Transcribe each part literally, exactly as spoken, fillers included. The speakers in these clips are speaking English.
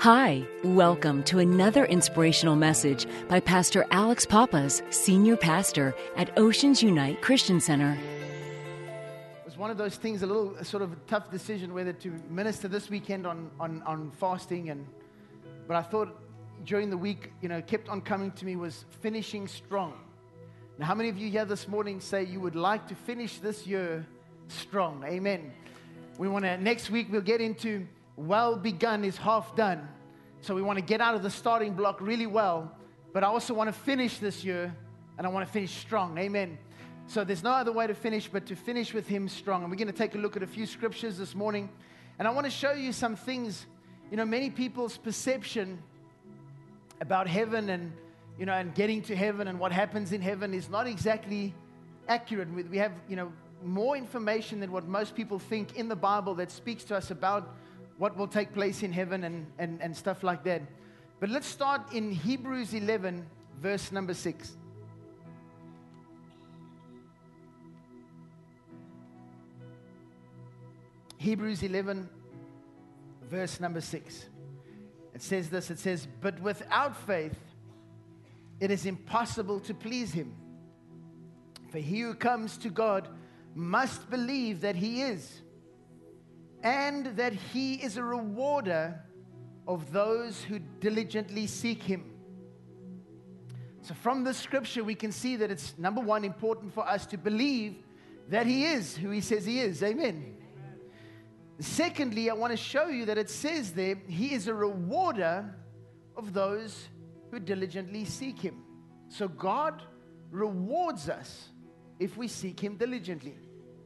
Hi, welcome to another inspirational message by Pastor Alex Pappas, Senior Pastor at Oceans Unite Christian Center. It was one of those things, a little a sort of a tough decision whether to minister this weekend on, on, on fasting, and but I thought during the week, you know, kept on coming to me was finishing strong. Now, how many of you here this morning say you would like to finish this year strong? Amen. We want to, next week we'll get into well begun is half done. So we want to get out of the starting block really well, but I also want to finish this year, and I want to finish strong. Amen. So there's no other way to finish but to finish with Him strong. And we're going to take a look at a few scriptures this morning, and I want to show you some things. You know, many people's perception about heaven and, you know, and getting to heaven and what happens in heaven is not exactly accurate. We have, you know, more information than what most people think in the Bible that speaks to us about what will take place in heaven and, and, and stuff like that. But let's start in Hebrews eleven, verse number six. Hebrews eleven, verse number six. It says this, it says, "But without faith, it is impossible to please Him. For he who comes to God must believe that He is, and that He is a rewarder of those who diligently seek Him." So from this scripture, we can see that it's, number one, important for us to believe that He is who He says He is. Amen. Secondly, I want to show you that it says there, He is a rewarder of those who diligently seek Him. So God rewards us if we seek Him diligently.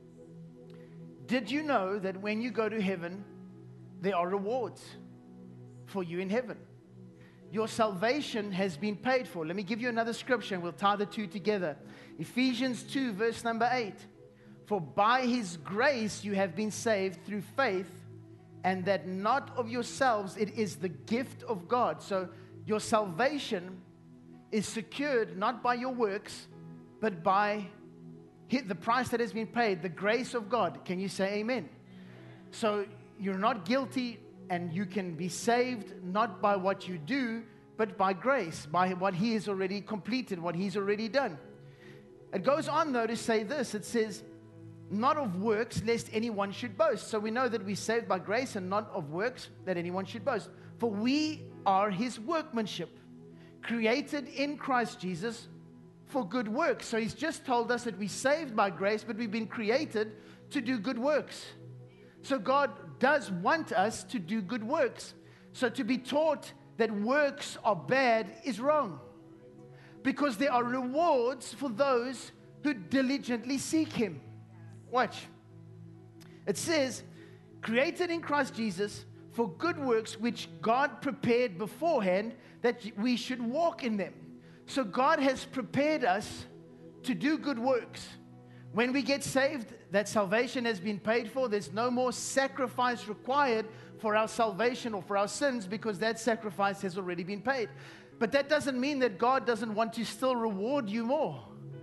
Did you know that when you go to heaven, there are rewards for you in heaven? Your salvation has been paid for. Let me give you another scripture and we'll tie the two together. Ephesians two, verse number eight. "For by His grace you have been saved through faith, and that not of yourselves, it is the gift of God." So your salvation is secured not by your works, but by the price that has been paid, the grace of God. Can you say amen? So you're not guilty, and you can be saved not by what you do, but by grace, by what He has already completed, what He's already done. It goes on, though, to say this. It says, "Not of works, lest anyone should boast." So we know that we're saved by grace and not of works, that anyone should boast. "For we are His workmanship, created in Christ Jesus for good works." So He's just told us that we're saved by grace, but we've been created to do good works. So God does want us to do good works. So to be taught that works are bad is wrong, because there are rewards for those who diligently seek Him. Watch. It says, "Created in Christ Jesus for good works, which God prepared beforehand that we should walk in them." So God has prepared us to do good works. When we get saved, that salvation has been paid for. There's no more sacrifice required for our salvation or for our sins, because that sacrifice has already been paid. But that doesn't mean that God doesn't want to still reward you more.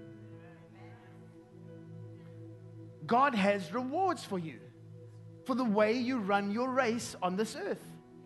God has rewards for you for the way you run your race on this earth.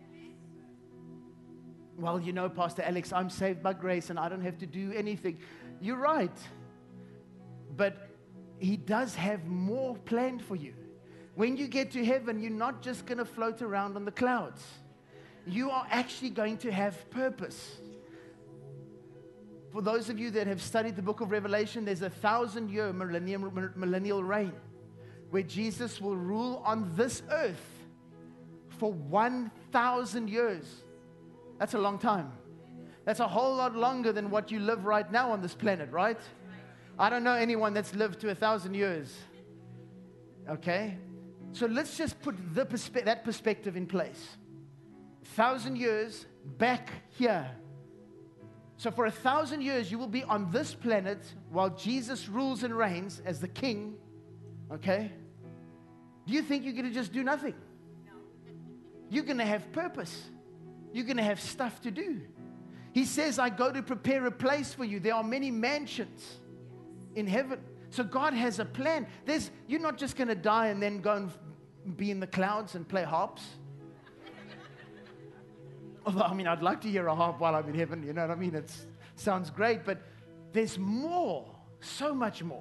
"Well, you know, Pastor Alex, I'm saved by grace and I don't have to do anything." You're right. But He does have more planned for you. When you get to heaven, you're not just going to float around on the clouds. You are actually going to have purpose. For those of you that have studied the book of Revelation, there's a thousand year millennial, millennial reign where Jesus will rule on this earth for one thousand years. That's a long time. That's a whole lot longer than what you live right now on this planet, right? I don't know anyone that's lived to a thousand years. Okay? So let's just put the perspe- that perspective in place. A thousand years back here. So for a thousand years, you will be on this planet while Jesus rules and reigns as the king. Okay? Do you think you're going to just do nothing? No. You're going to have purpose. You're going to have stuff to do. He says, "I go to prepare a place for you." There are many mansions in heaven. So God has a plan. There's, you're not just going to die and then go and be in the clouds and play harps. Although, I mean, I'd like to hear a harp while I'm in heaven, you know what I mean? It sounds great, but there's more, so much more.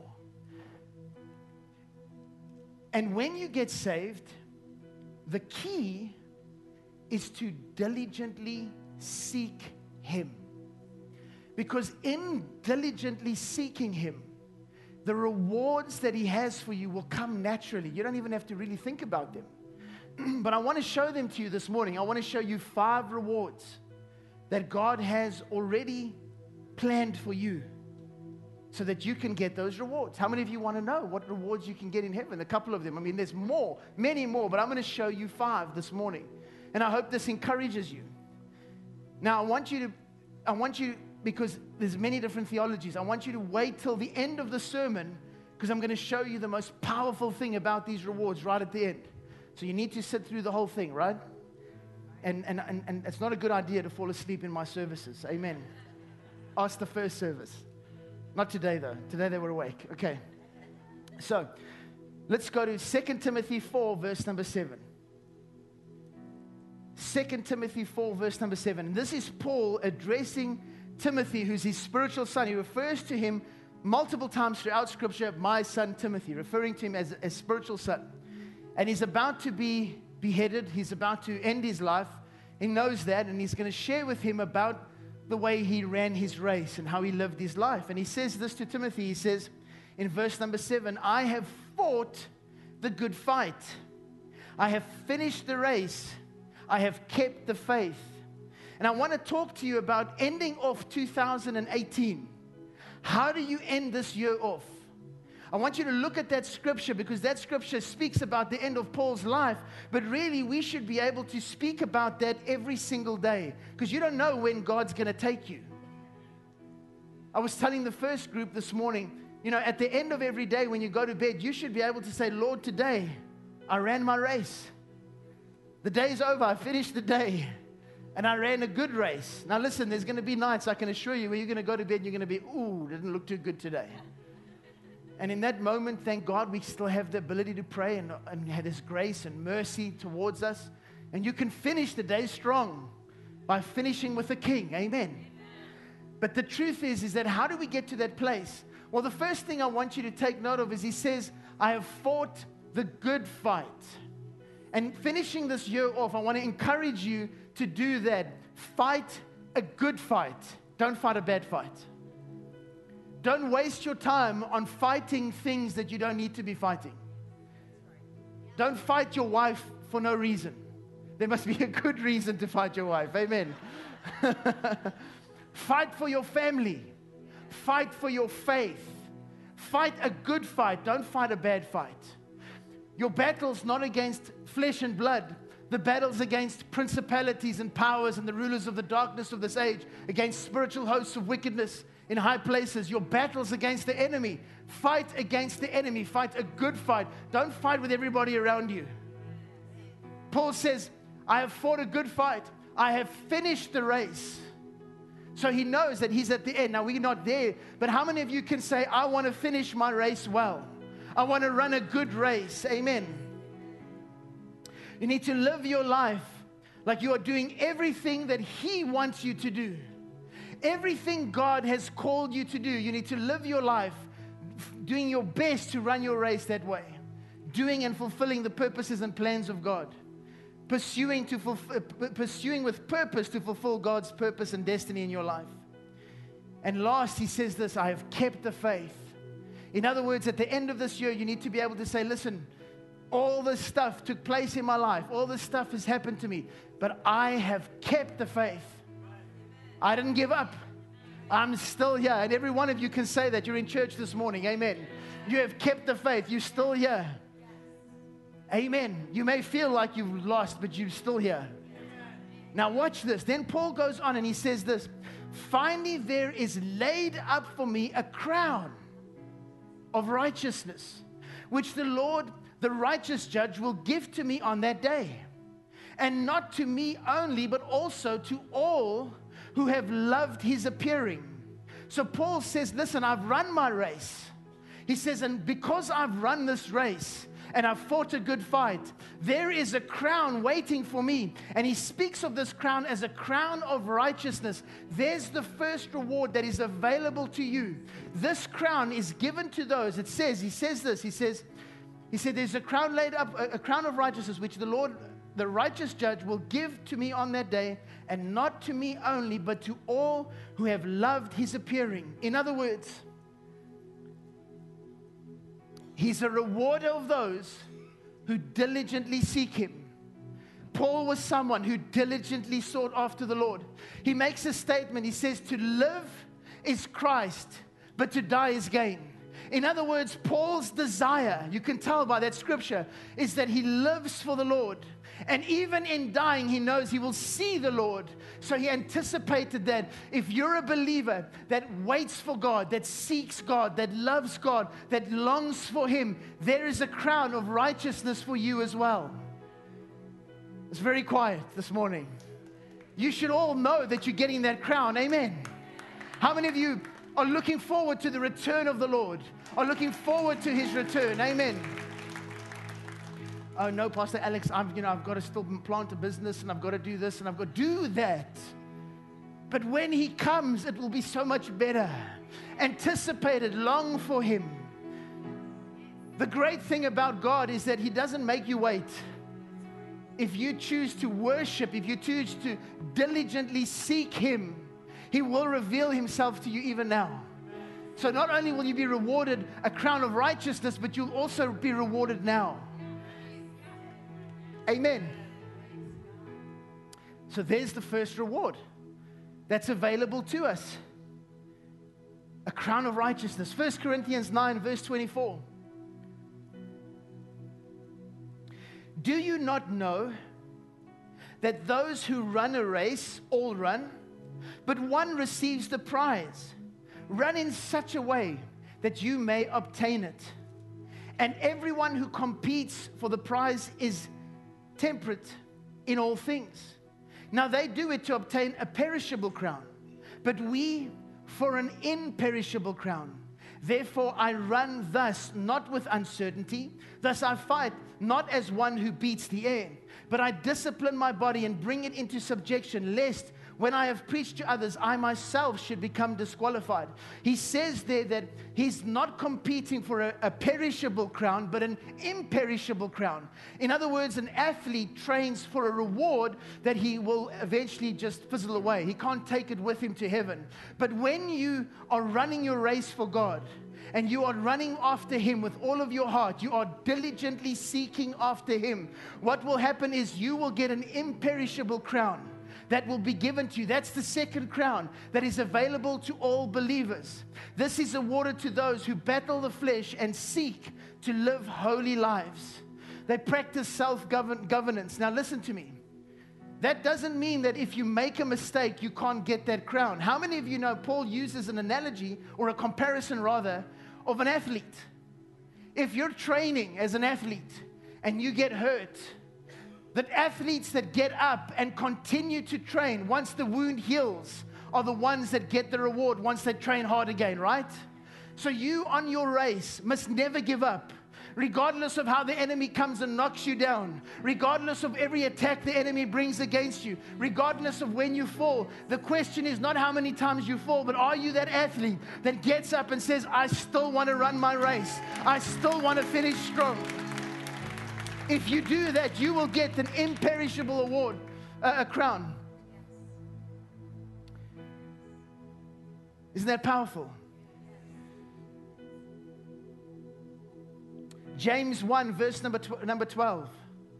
And when you get saved, the key is to diligently seek Him. Because in diligently seeking Him, the rewards that He has for you will come naturally. You don't even have to really think about them. But I want to show them to you this morning. I want to show you five rewards that God has already planned for you so that you can get those rewards. How many of you want to know what rewards you can get in heaven? A couple of them. I mean, there's more, many more, but I'm going to show you five this morning. And I hope this encourages you. Now, I want you to, I want you, because there's many different theologies, I want you to wait till the end of the sermon because I'm going to show you the most powerful thing about these rewards right at the end. So you need to sit through the whole thing, right? And, and, and, and it's not a good idea to fall asleep in my services. Amen. Ask the first service. Not today, though. Today they were awake. Okay. So let's go to Second Timothy four, verse number seven. Second Timothy four, verse number seven. This is Paul addressing Timothy, who's his spiritual son. He refers to him multiple times throughout Scripture, my son Timothy, referring to him as a spiritual son. And he's about to be beheaded. He's about to end his life. He knows that, and he's going to share with him about the way he ran his race and how he lived his life. And he says this to Timothy. He says in verse number seven, I have fought the good fight. I have finished the race. I have kept the faith. And I want to talk to you about ending off two thousand eighteen. How do you end this year off? I want you to look at that scripture because that scripture speaks about the end of Paul's life, but really we should be able to speak about that every single day because you don't know when God's going to take you. I was telling the first group this morning, you know, at the end of every day when you go to bed, you should be able to say, Lord, today I ran my race. The day's over. I finished the day and I ran a good race. Now listen, there's going to be nights, I can assure you, where you're going to go to bed and you're going to be, ooh, didn't look too good today. And in that moment, thank God, we still have the ability to pray and, and have His grace and mercy towards us. And you can finish the day strong by finishing with the King. Amen. Amen. But the truth is, is that how do we get to that place? Well, the first thing I want you to take note of is He says, I have fought the good fight. And finishing this year off, I want to encourage you to do that. Fight a good fight. Don't fight a bad fight. Don't waste your time on fighting things that you don't need to be fighting. Don't fight your wife for no reason. There must be a good reason to fight your wife. Amen. Fight for your family. Fight for your faith. Fight a good fight. Don't fight a bad fight. Your battle's not against flesh and blood. The battle's against principalities and powers and the rulers of the darkness of this age, against spiritual hosts of wickedness in high places. Your battle's against the enemy. Fight against the enemy. Fight a good fight. Don't fight with everybody around you. Paul says, I have fought a good fight. I have finished the race. So he knows that he's at the end. Now, we're not there, but how many of you can say, I want to finish my race well? I want to run a good race. Amen. You need to live your life like you are doing everything that He wants you to do. Everything God has called you to do, you need to live your life doing your best to run your race that way. Doing and fulfilling the purposes and plans of God. Pursuing, to fulfill, pursuing with purpose to fulfill God's purpose and destiny in your life. And last, he says this, I have kept the faith. In other words, at the end of this year, you need to be able to say, listen, all this stuff took place in my life. All this stuff has happened to me. But I have kept the faith. I didn't give up. I'm still here. And every one of you can say that. You're in church this morning. Amen. You have kept the faith. You're still here. Amen. You may feel like you've lost, but you're still here. Now watch this. Then Paul goes on and he says this. Finally, there is laid up for me a crown of righteousness, which the Lord, the righteous judge, will give to me on that day. And not to me only, but also to all who have loved His appearing. So Paul says, listen, I've run my race. He says, and because I've run this race, and I've fought a good fight. There is a crown waiting for me. And he speaks of this crown as a crown of righteousness. There's the first reward that is available to you. This crown is given to those. It says, he says this, he says, he said, there's a crown laid up, a, a crown of righteousness, which the Lord, the righteous judge, will give to me on that day, and not to me only, but to all who have loved his appearing. In other words, he's a rewarder of those who diligently seek him. Paul was someone who diligently sought after the Lord. He makes a statement. He says, to live is Christ, but to die is gain. In other words, Paul's desire, you can tell by that scripture, is that he lives for the Lord. And even in dying, he knows he will see the Lord. So he anticipated that if you're a believer that waits for God, that seeks God, that loves God, that longs for him, there is a crown of righteousness for you as well. It's very quiet this morning. You should all know that you're getting that crown. Amen. How many of you are looking forward to the return of the Lord? Are looking forward to his return? Amen. Oh no, Pastor Alex, I'm, you know, I've got to still plant a business, and I've got to do this, and I've got to do that. But when he comes, it will be so much better. Anticipate it, long for him. The great thing about God is that he doesn't make you wait. If you choose to worship, if you choose to diligently seek him, he will reveal himself to you even now. So not only will you be rewarded a crown of righteousness, but you'll also be rewarded now. Amen. So there's the first reward that's available to us. A crown of righteousness. First Corinthians nine, verse twenty-four. Do you not know that those who run a race all run, but one receives the prize? Run in such a way that you may obtain it. And everyone who competes for the prize is temperate in all things. Now they do it to obtain a perishable crown, but we for an imperishable crown. Therefore I run thus, not with uncertainty. Thus I fight, not as one who beats the air, but I discipline my body and bring it into subjection, lest when I have preached to others, I myself should become disqualified. He says there that he's not competing for a, a perishable crown, but an imperishable crown. In other words, an athlete trains for a reward that he will eventually just fizzle away. He can't take it with him to heaven. But when you are running your race for God, and you are running after him with all of your heart, you are diligently seeking after him, what will happen is you will get an imperishable crown that will be given to you. That's the second crown that is available to all believers. This is awarded to those who battle the flesh and seek to live holy lives. They practice self-governance. Now listen to me. That doesn't mean that if you make a mistake, you can't get that crown. How many of you know Paul uses an analogy, or a comparison rather, of an athlete? If you're training as an athlete and you get hurt, that athletes that get up and continue to train once the wound heals are the ones that get the reward once they train hard again, right? So you on your race must never give up, regardless of how the enemy comes and knocks you down, regardless of every attack the enemy brings against you, regardless of when you fall. The question is not how many times you fall, but are you that athlete that gets up and says, I still want to run my race. I still want to finish strong. If you do that, you will get an imperishable award, uh, a crown. Isn't that powerful? James one, verse number, tw- number twelve.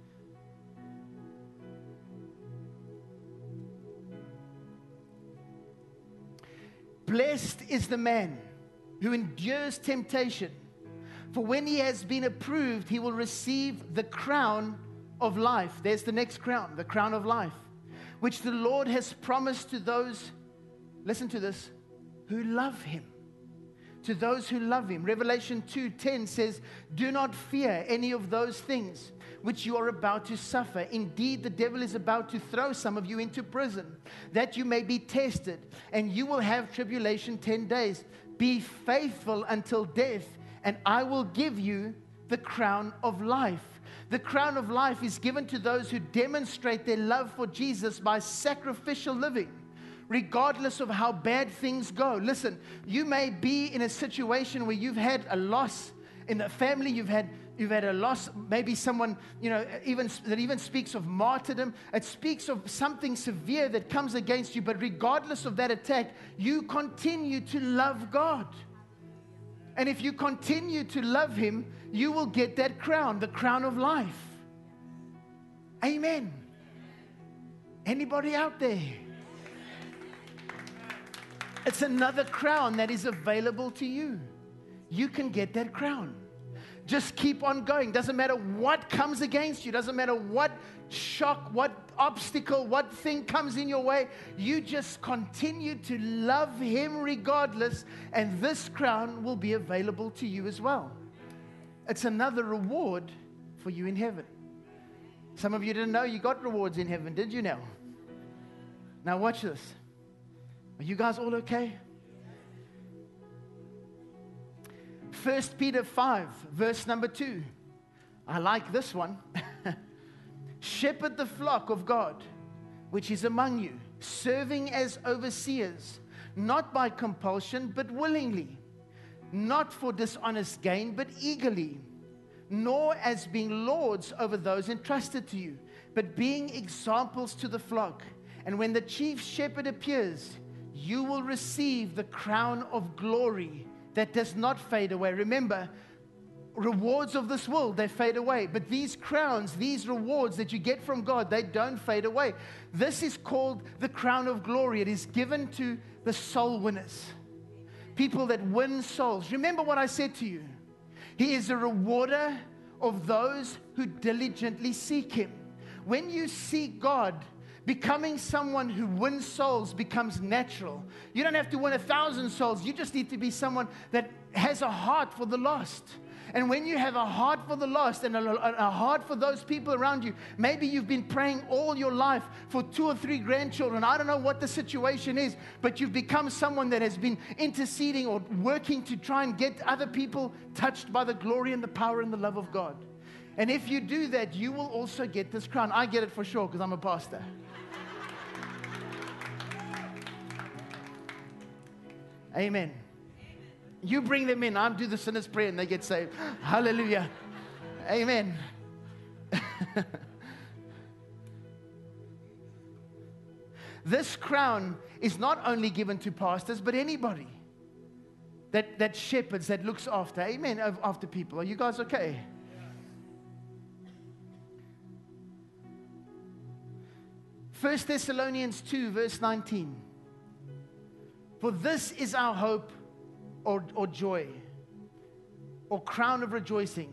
Blessed is the man who endures temptation, for when he has been approved, he will receive the crown of life. There's the next crown, the crown of life, which the Lord has promised to those, listen to this, who love him. To those who love him. Revelation two ten says, do not fear any of those things which you are about to suffer. Indeed, the devil is about to throw some of you into prison, that you may be tested, and you will have tribulation ten days. Be faithful until death, and I will give you the crown of life. The crown of life is given to those who demonstrate their love for Jesus by sacrificial living, regardless of how bad things go. Listen, you may be in a situation where you've had a loss in the family, you've had you've had a loss, maybe someone, you know, even that even speaks of martyrdom. It speaks of something severe that comes against you, but regardless of that attack, you continue to love God. And if you continue to love Him, you will get that crown, the crown of life. Amen. Anybody out there? It's another crown that is available to you. You can get that crown. Just keep on going. Doesn't matter what comes against you. Doesn't matter what shock, what obstacle, what thing comes in your way. You just continue to love Him regardless, and this crown will be available to you as well. It's another reward for you in heaven. Some of you didn't know you got rewards in heaven, did you now? Now watch this. Are you guys all okay? First Peter five, verse number two. I like this one. Shepherd the flock of God, which is among you, serving as overseers, not by compulsion, but willingly, not for dishonest gain, but eagerly, nor as being lords over those entrusted to you, but being examples to the flock. And when the chief shepherd appears, you will receive the crown of glory that does not fade away. Remember, rewards of this world, they fade away. But these crowns, these rewards that you get from God, they don't fade away. This is called the crown of glory. It is given to the soul winners, people that win souls. Remember what I said to you. He is a rewarder of those who diligently seek Him. When you seek God, becoming someone who wins souls becomes natural. You don't have to win a thousand souls. You just need to be someone that has a heart for the lost. And when you have a heart for the lost and a, a heart for those people around you, maybe you've been praying all your life for two or three grandchildren. I don't know what the situation is, but you've become someone that has been interceding or working to try and get other people touched by the glory and the power and the love of God. And if you do that, you will also get this crown. I get it for sure because I'm a pastor. Amen. You bring them in. I do the sinner's prayer and they get saved. Hallelujah. Amen. This crown is not only given to pastors, but anybody that, that shepherds, that looks after. Amen. After people. Are you guys okay? First Thessalonians two, verse nineteen. For this is our hope or, or joy or crown of rejoicing.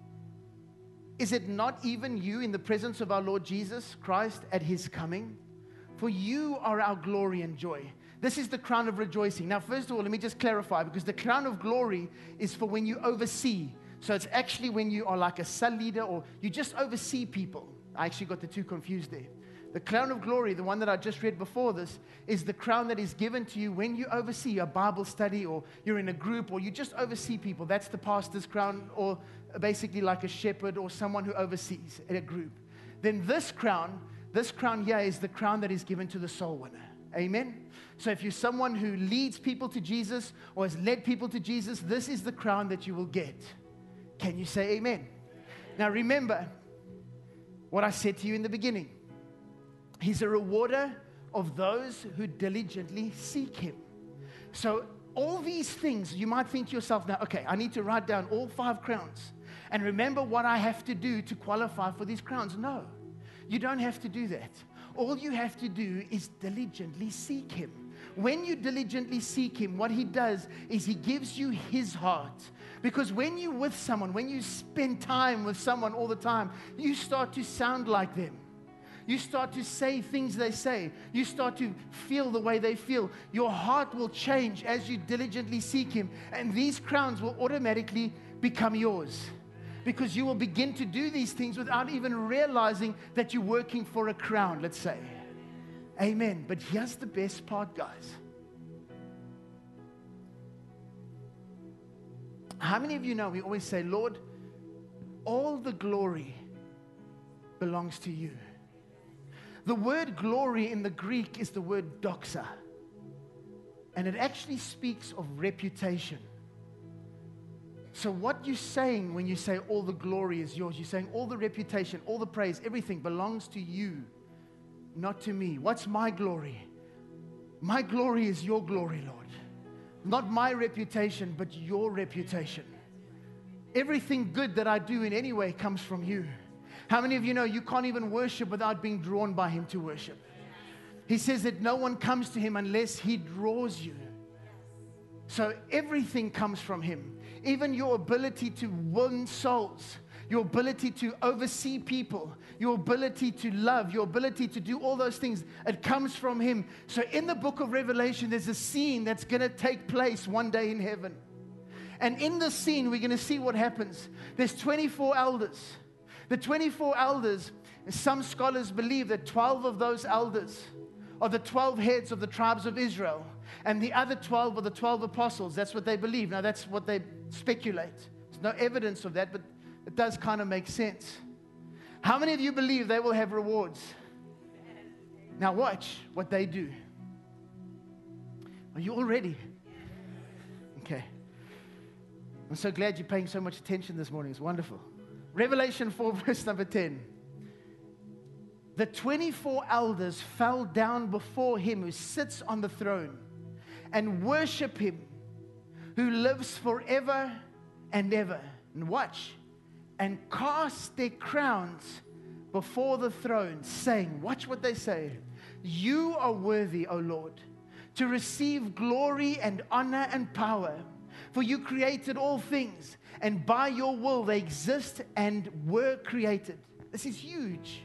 Is it not even you in the presence of our Lord Jesus Christ at His coming? For you are our glory and joy. This is the crown of rejoicing. Now, first of all, let me just clarify, because the crown of glory is for when you oversee. So it's actually when you are like a cell leader or you just oversee people. I actually got the two confused there. The crown of glory, the one that I just read before this, is the crown that is given to you when you oversee a Bible study or you're in a group or you just oversee people. That's the pastor's crown, or basically like a shepherd or someone who oversees a group. Then this crown, this crown here is the crown that is given to the soul winner. Amen? So if you're someone who leads people to Jesus or has led people to Jesus, this is the crown that you will get. Can you say amen? Now remember what I said to you in the beginning. He's a rewarder of those who diligently seek Him. So all these things, you might think to yourself now, okay, I need to write down all five crowns and remember what I have to do to qualify for these crowns. No, you don't have to do that. All you have to do is diligently seek Him. When you diligently seek Him, what He does is He gives you His heart. Because when you're with someone, when you spend time with someone all the time, you start to sound like them. You start to say things they say. You start to feel the way they feel. Your heart will change as you diligently seek Him. And these crowns will automatically become yours. Because you will begin to do these things without even realizing that you're working for a crown, let's say. Amen. But here's the best part, guys. How many of you know we always say, Lord, all the glory belongs to you. The word glory in the Greek is the word doxa. And it actually speaks of reputation. So what you're saying when you say all the glory is yours, you're saying all the reputation, all the praise, everything belongs to you, not to me. What's my glory? My glory is your glory, Lord. Not my reputation, but your reputation. Everything good that I do in any way comes from you. How many of you know you can't even worship without being drawn by Him to worship? He says that no one comes to Him unless He draws you. So everything comes from Him. Even your ability to win souls, your ability to oversee people, your ability to love, your ability to do all those things, it comes from Him. So in the book of Revelation, there's a scene that's going to take place one day in heaven. And in this scene, we're going to see what happens. There's twenty-four elders. The twenty-four elders, some scholars believe that twelve of those elders are the twelve heads of the tribes of Israel. And the other twelve are the twelve apostles. That's what they believe. Now, that's what they speculate. There's no evidence of that, but it does kind of make sense. How many of you believe they will have rewards? Now, watch what they do. Are you all ready? Okay. I'm so glad you're paying so much attention this morning. It's wonderful. Revelation four, verse number ten. The twenty-four elders fell down before Him who sits on the throne and worship Him who lives forever and ever. And watch. And cast their crowns before the throne, saying, watch what they say. You are worthy, O Lord, to receive glory and honor and power. For you created all things, and by your will they exist and were created. This is huge.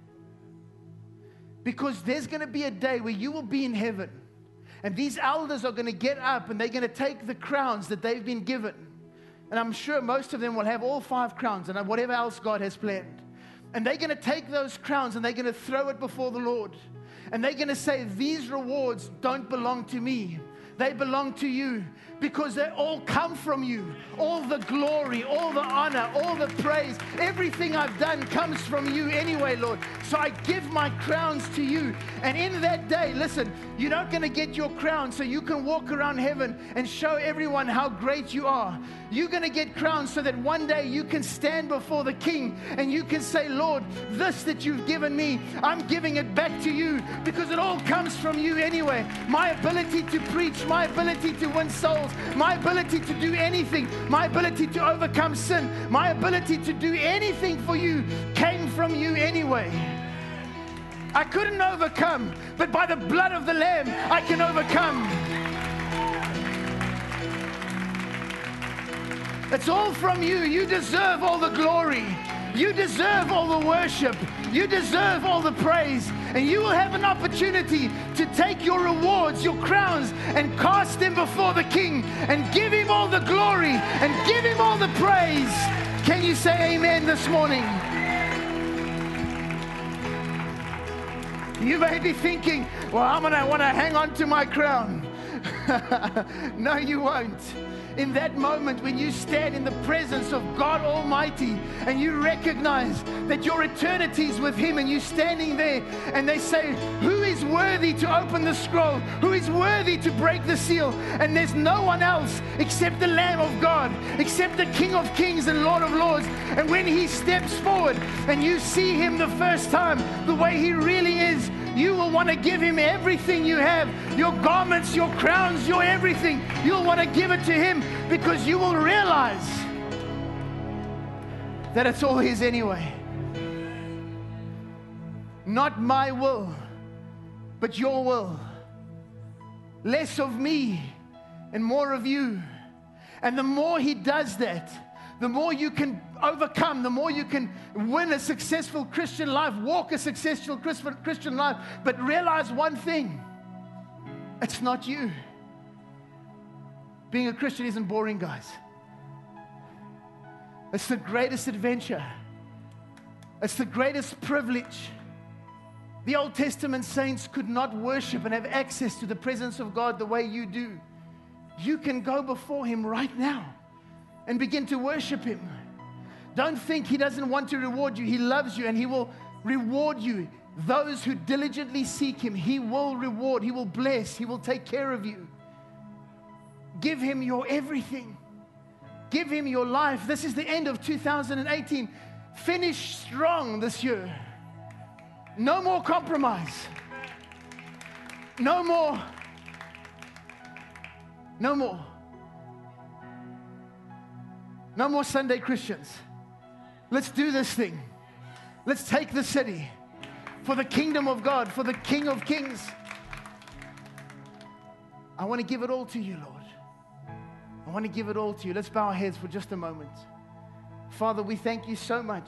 Because there's going to be a day where you will be in heaven. And these elders are going to get up and they're going to take the crowns that they've been given. And I'm sure most of them will have all five crowns and whatever else God has planned. And they're going to take those crowns and they're going to throw it before the Lord. And they're going to say, these rewards don't belong to me. They belong to you, because they all come from you. All the glory, all the honor, all the praise, everything I've done comes from you anyway, Lord. So I give my crowns to you. And in that day, listen, you're not going to get your crown so you can walk around heaven and show everyone how great you are. You're going to get crowns so that one day you can stand before the King and you can say, Lord, this that you've given me, I'm giving it back to you, because it all comes from you anyway. My ability to preach, my ability to win souls, my ability to do anything, my ability to overcome sin, my ability to do anything for you came from you anyway. I couldn't overcome, but by the blood of the Lamb, I can overcome. It's all from you. You deserve all the glory. You deserve all the worship. You deserve all the praise. And you will have an opportunity to take your rewards, your crowns, and cast them before the King and give Him all the glory and give Him all the praise. Can you say amen this morning? You may be thinking, well, I'm going to want to hang on to my crown. No, you won't. In that moment when you stand in the presence of God Almighty and you recognize that your eternity is with Him, and you're standing there and they say, who is worthy to open the scroll? Who is worthy to break the seal? And there's no one else except the Lamb of God, except the King of Kings and Lord of Lords. And when He steps forward and you see Him the first time, the way He really is, you will want to give Him everything you have, your garments, your crowns, your everything. You'll want to give it to Him, because you will realize that it's all His anyway. Not my will, but your will. Less of me and more of you. And the more He does that, the more you can overcome, the more you can win a successful Christian life, walk a successful Christian life. But realize one thing, it's not you. Being a Christian isn't boring, guys. It's the greatest adventure. It's the greatest privilege. The Old Testament saints could not worship and have access to the presence of God the way you do. You can go before Him right now and begin to worship Him. Don't think He doesn't want to reward you. He loves you and He will reward you. Those who diligently seek Him, He will reward, He will bless, He will take care of you. Give Him your everything. Give Him your life. This is the end of two thousand eighteen. Finish strong this year. No more compromise. No more. No more. No more Sunday Christians. Let's do this thing. Let's take the city for the kingdom of God, for the King of Kings. I want to give it all to you, Lord. I want to give it all to you. Let's bow our heads for just a moment. Father, we thank you so much.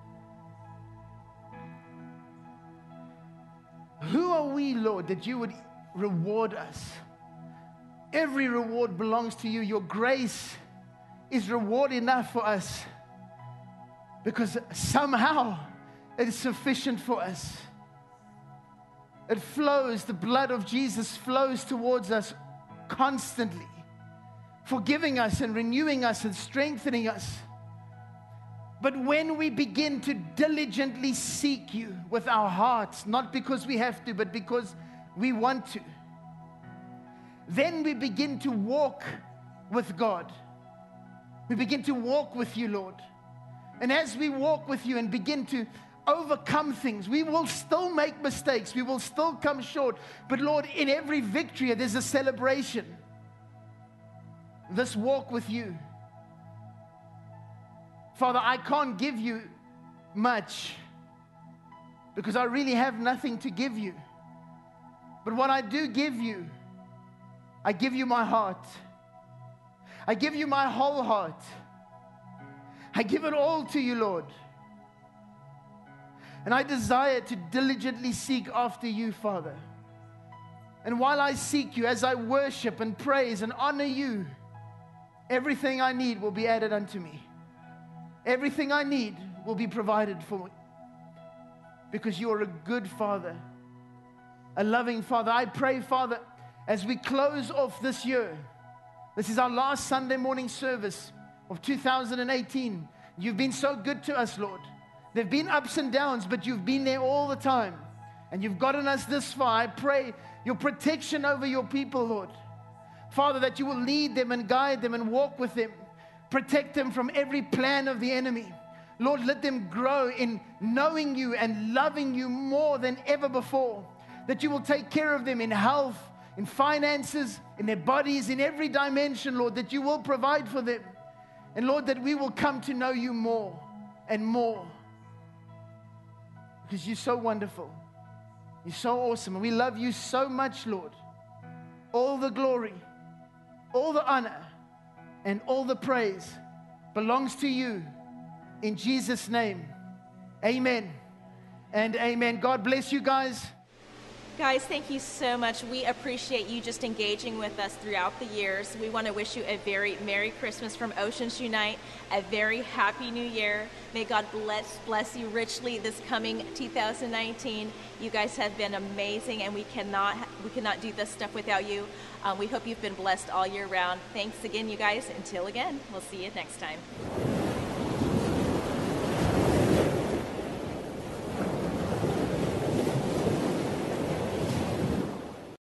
Who are we, Lord, that you would reward us? Every reward belongs to you. Your grace is reward enough for us because somehow it is sufficient for us. It flows, the blood of Jesus flows towards us constantly, forgiving us and renewing us and strengthening us. But when we begin to diligently seek you with our hearts, not because we have to, but because we want to, then we begin to walk with God. We begin to walk with you, Lord. And as we walk with you and begin to overcome things, we will still make mistakes. We will still come short. But Lord, in every victory, there's a celebration. This walk with you. Father, I can't give you much because I really have nothing to give you. But what I do give you, I give you my heart. I give you my whole heart. I give it all to you, Lord. And I desire to diligently seek after you, Father. And while I seek you, as I worship and praise and honor you, everything I need will be added unto me. Everything I need will be provided for me. Because you are a good Father, a loving Father. I pray, Father, as we close off this year, this is our last Sunday morning service of two thousand eighteen. You've been so good to us, Lord. There have been ups and downs, but you've been there all the time. And you've gotten us this far. I pray your protection over your people, Lord. Father, that you will lead them and guide them and walk with them. Protect them from every plan of the enemy. Lord, let them grow in knowing you and loving you more than ever before. That you will take care of them in health, in finances, in their bodies, in every dimension, Lord, that you will provide for them. And Lord, that we will come to know you more and more. Because you're so wonderful. You're so awesome. And we love you so much, Lord. All the glory, all the honor, and all the praise belongs to you. In Jesus' name, amen and amen. God bless you guys. Guys, thank you so much. We appreciate you just engaging with us throughout the years. We want to wish you a very Merry Christmas from Oceans Unite, a very Happy New Year. May God bless bless you richly this coming two thousand nineteen. You guys have been amazing, and we cannot we cannot do this stuff without you. Um, we hope you've been blessed all year round. Thanks again, you guys. Until again, we'll see you next time.